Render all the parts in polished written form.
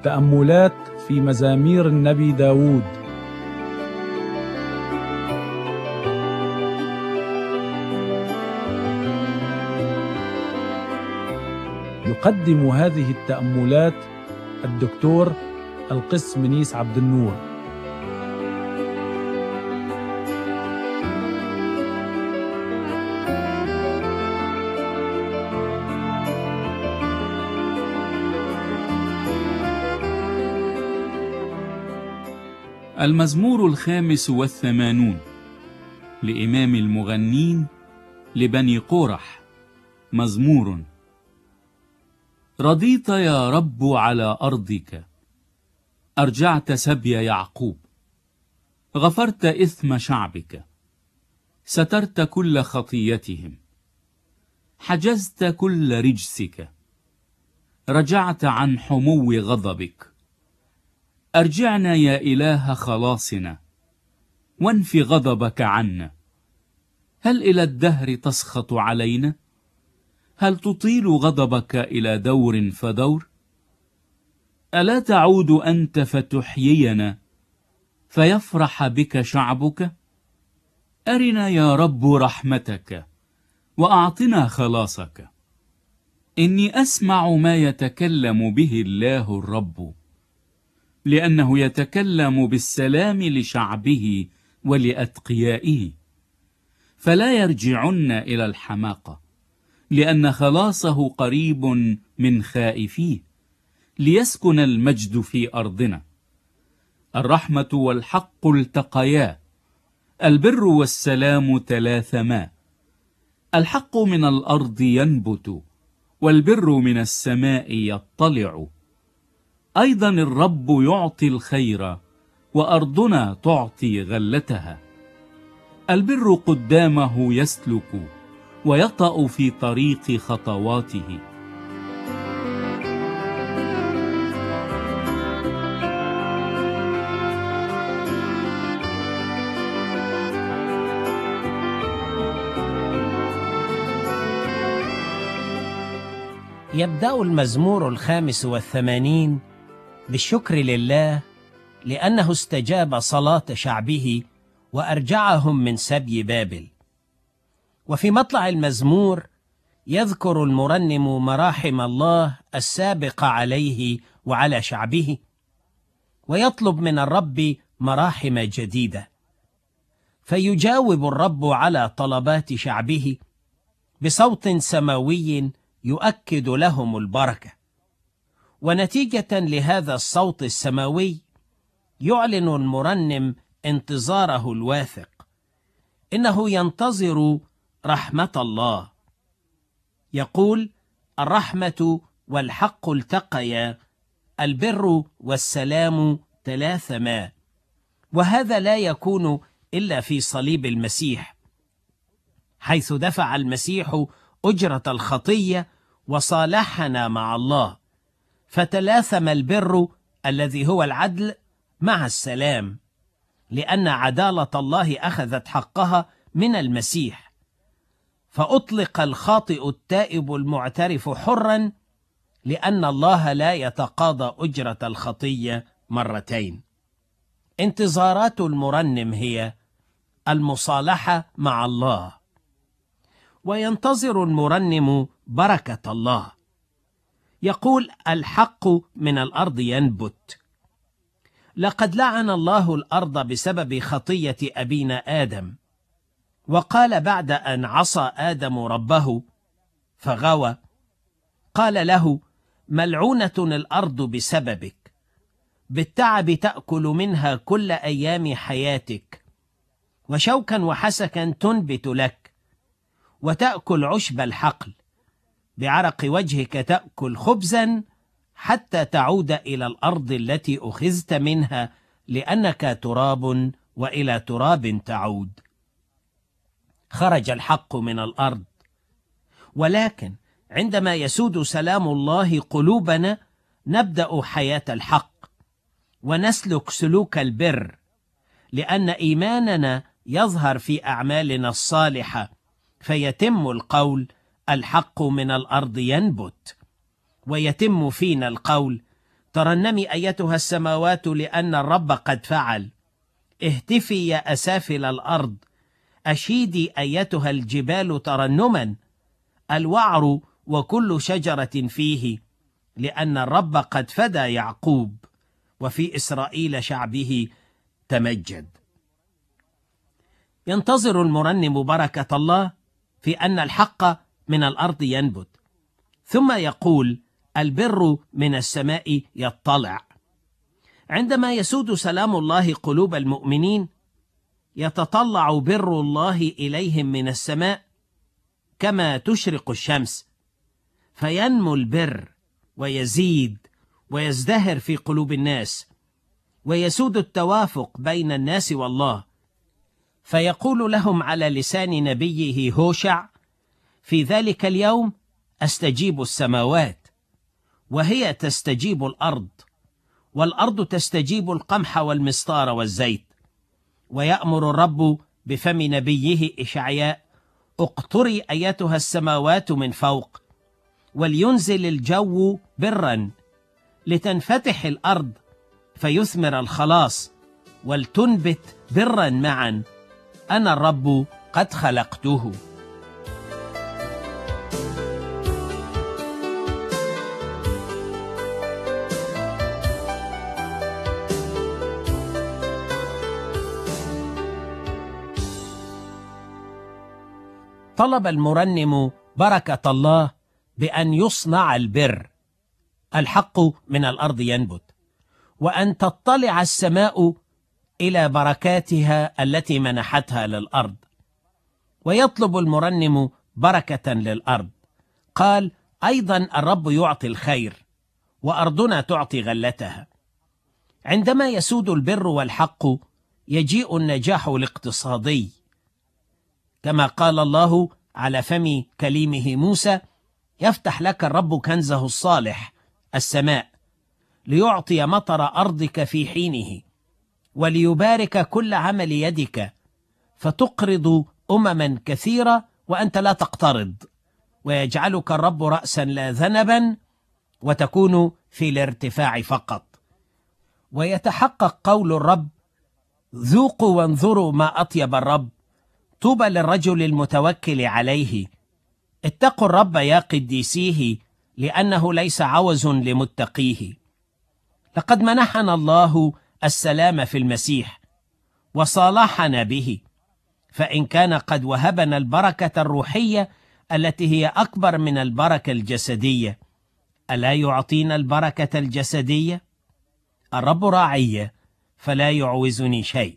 تأملات في مزامير النبي داود. يقدم هذه التأملات الدكتور القس منيس عبد النور. المزمور 85 لإمام المغنين لبني قورح. مزمور: رضيت يا رب على أرضك، أرجعت سبي يعقوب، غفرت إثم شعبك، سترت كل خطيتهم، حجزت كل رجسك، رجعت عن حمو غضبك. أرجعنا يا إله خلاصنا، وانف غضبك عنا. هل إلى الدهر تسخط علينا؟ هل تطيل غضبك إلى دور فدور؟ ألا تعود أنت فتحيينا، فيفرح بك شعبك؟ أرنا يا رب رحمتك، وأعطنا خلاصك. إني أسمع ما يتكلم به الله الرب، لأنه يتكلم بالسلام لشعبه ولأتقيائه. فلا يرجعن إلى الحماقة، لأن خلاصه قريب من خائفيه، ليسكن المجد في أرضنا. الرحمة والحق التقيا، البر والسلام تلاثما. الحق من الأرض ينبت، والبر من السماء يطلع. أيضا الرب يعطي الخير، وأرضنا تعطي غلتها. البر قدامه يسلك، ويطأ في طريق خطواته. يبدأ المزمور 85 بالشكر لله لأنه استجاب صلاة شعبه وأرجعهم من سبي بابل. وفي مطلع المزمور يذكر المرنم مراحم الله السابقة عليه وعلى شعبه، ويطلب من الرب مراحم جديدة. فيجاوب الرب على طلبات شعبه بصوت سماوي يؤكد لهم البركة. ونتيجة لهذا الصوت السماوي يعلن المرنم انتظاره الواثق، إنه ينتظر رحمة الله. يقول: الرحمة والحق التقيا، البر والسلام تلاثما. وهذا لا يكون إلا في صليب المسيح، حيث دفع المسيح أجرة الخطية وصالحنا مع الله، فتلاثم البر الذي هو العدل مع السلام، لأن عدالة الله أخذت حقها من المسيح. فأطلق الخاطئ التائب المعترف حرا، لأن الله لا يتقاضى أجرة الخطية مرتين. انتظارات المرنم هي المصالحة مع الله. وينتظر المرنم بركة الله. يقول: الحق من الأرض ينبت. لقد لعن الله الأرض بسبب خطية أبينا آدم، وقال بعد أن عصى آدم ربه فغوى، قال له: ملعونة الأرض بسببك، بالتعب تأكل منها كل أيام حياتك، وشوكا وحسكا تنبت لك، وتأكل عشب الحقل، بعرق وجهك تأكل خبزا، حتى تعود إلى الأرض التي أخذت منها، لأنك تراب وإلى تراب تعود. خرج الحق من الأرض، ولكن عندما يسود سلام الله قلوبنا نبدأ حياة الحق ونسلك سلوك البر، لأن إيماننا يظهر في أعمالنا الصالحة، فيتم القول: الحق من الأرض ينبت، ويتم فينا القول: ترنمي أيتها السماوات لأن الرب قد فعل. اهتفي يا أسافل الأرض، أشيدي أيتها الجبال ترنما، الوعر وكل شجرة فيه، لأن الرب قد فدى يعقوب، وفي إسرائيل شعبه تمجد. ينتظر المرنم بركة الله في أن الحق من الأرض ينبت، ثم يقول: البر من السماء يطلع. عندما يسود سلام الله قلوب المؤمنين، يتطلع بر الله إليهم من السماء كما تشرق الشمس، فينمو البر ويزيد ويزدهر في قلوب الناس، ويسود التوافق بين الناس والله. فيقول لهم على لسان نبيه هوشع: في ذلك اليوم أستجيب السماوات، وهي تستجيب الأرض، والأرض تستجيب القمح والمسطار والزيت. ويأمر الرب بفم نبيه إشعياء: اقطري أيتها السماوات من فوق، ولينزل الجو برا، لتنفتح الأرض فيثمر الخلاص، ولتنبت برا معا، أنا الرب قد خلقته. طلب المرنم بركة الله بأن يصنع البر، الحق من الأرض ينبت، وأن تطلع السماء إلى بركاتها التي منحتها للأرض. ويطلب المرنم بركة للأرض. قال: أيضا الرب يعطي الخير، وأرضنا تعطي غلتها. عندما يسود البر والحق يجيء النجاح الاقتصادي، كما قال الله على فم كليمه موسى: يفتح لك الرب كنزه الصالح السماء، ليعطي مطر أرضك في حينه، وليبارك كل عمل يدك، فتقرض أمما كثيرة وأنت لا تقترض، ويجعلك الرب رأسا لا ذنبا، وتكون في الارتفاع فقط. ويتحقق قول الرب: ذوقوا وانظروا ما أطيب الرب، طوبى للرجل المتوكل عليه. اتقوا الرب يا قديسيه، لأنه ليس عوز لمتقيه. لقد منحنا الله السلام في المسيح، وصالحنا به، فإن كان قد وهبنا البركة الروحية التي هي أكبر من البركة الجسدية، ألا يعطينا البركة الجسدية؟ الرب راعي فلا يعوزني شيء.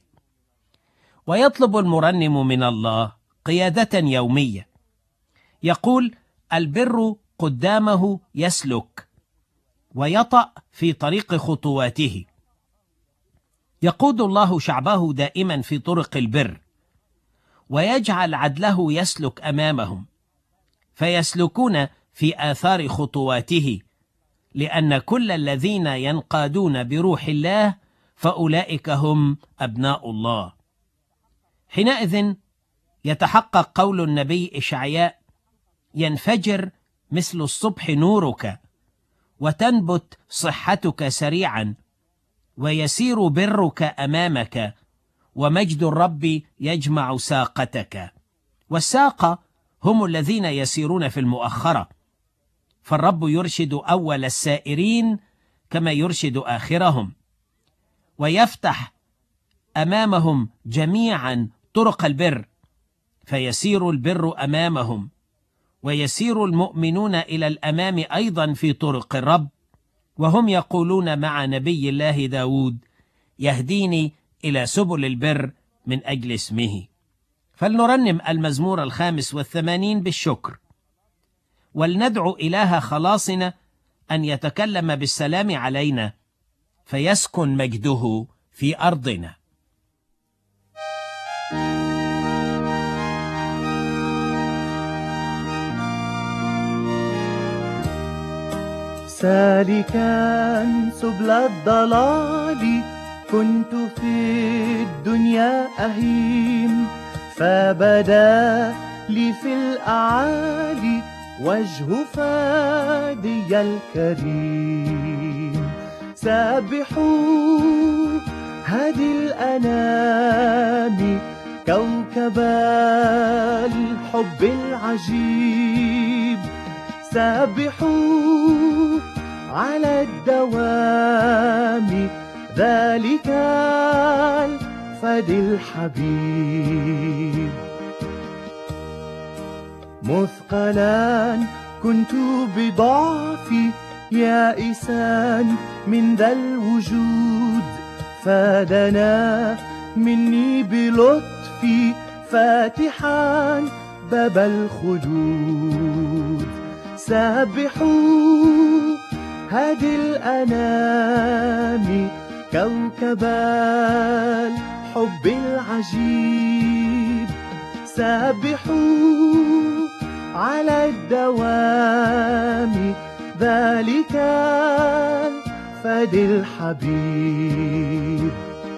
ويطلب المرنم من الله قيادة يومية. يقول: البر قدامه يسلك، ويطأ في طريق خطواته. يقود الله شعبه دائما في طرق البر، ويجعل عدله يسلك أمامهم، فيسلكون في آثار خطواته، لأن كل الذين ينقادون بروح الله فأولئك هم أبناء الله. حينئذ يتحقق قول النبي إشعياء: ينفجر مثل الصبح نورك، وتنبت صحتك سريعا، ويسير برك أمامك، ومجد الرب يجمع ساقتك. والساقة هم الذين يسيرون في المؤخرة، فالرب يرشد أول السائرين كما يرشد آخرهم، ويفتح أمامهم جميعا طرق البر، فيسير البر أمامهم، ويسير المؤمنون إلى الأمام أيضا في طرق الرب، وهم يقولون مع نبي الله داود: يهديني إلى سبل البر من أجل اسمه. فلنرنم المزمور 85 بالشكر، ولندعو إله خلاصنا أن يتكلم بالسلام علينا، فيسكن مجده في أرضنا. سالكا سبل الضلال كنت في الدنيا أهيم، فبدا لي في الأعالي وجه فادي الكريم. سابحوا هادي الأنام كوكب الحب العجيب، سابحوا على الدوام ذلك الفدي الحبيب. مثقلا كنت بضعفي يائسا من ذا الوجود، فدنا مني بلطفي فاتحا باب الخلود. سابحوا هادي الأنام كوكب الحب العجيب، سابحوا على الدوام ذلك الفدي الحبيب.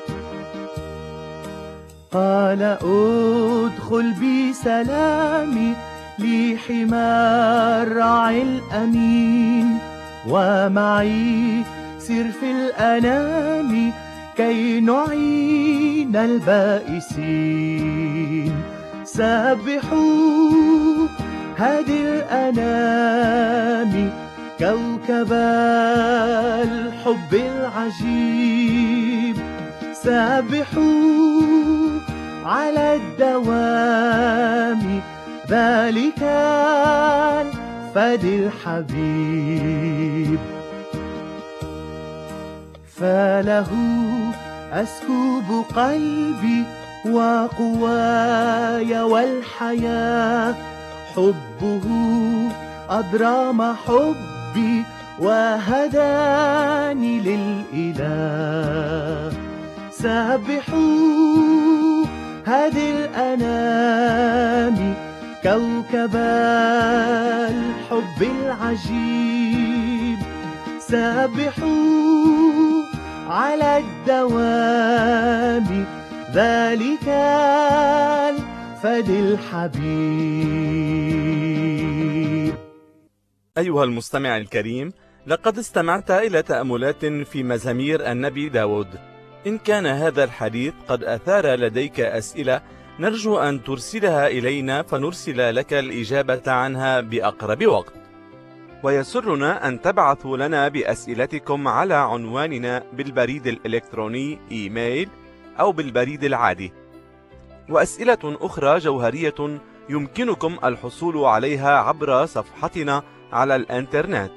قال ادخل بسلامي لحمى الراعي الأمين، ومعي سر في الأنام كي نعين البائسين. سابحوا هادي الأنام كوكب الحب العجيب، سابحوا على الدوام ذلك الفدي الحبيب. فله أسكب قلبي وقواي والحياة، حبه أضرام حبي وهداني للإله. سابحوا هادي الأنام كوكب الحب العجيب، سابحوا على الدوام ذلك الفدي الحبيب. أيها المستمع الكريم، لقد استمعت إلى تأملات في مزامير النبي داود. إن كان هذا الحديث قد أثار لديك أسئلة، نرجو أن ترسلها إلينا فنرسل لك الإجابة عنها بأقرب وقت. ويسرنا أن تبعثوا لنا بأسئلتكم على عنواننا بالبريد الإلكتروني إيميل أو بالبريد العادي. وأسئلة أخرى جوهرية يمكنكم الحصول عليها عبر صفحتنا على الإنترنت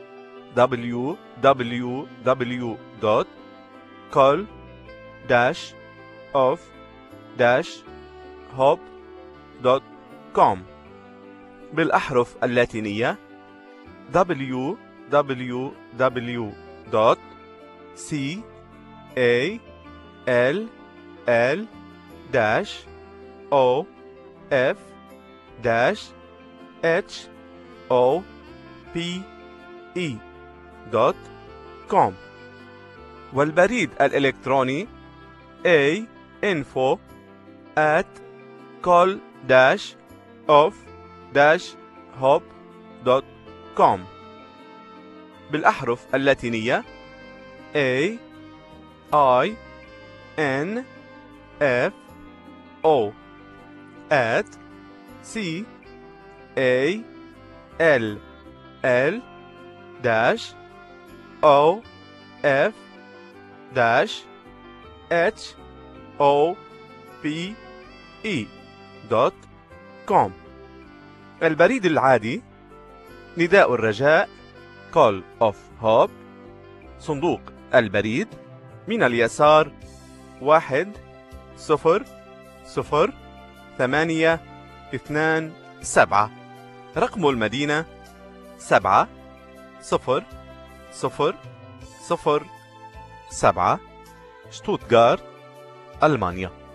www.call-of-hope.com بالأحرف اللاتينية call-of-hope.com والبريد الإلكتروني info@call-of-hope.com بالأحرف اللاتينية info@call-of-hope.com البريد العادي نداء الرجاء Call of Hope، صندوق البريد من اليسار 10027، رقم المدينة 70007، شتوتغارت، ألمانيا.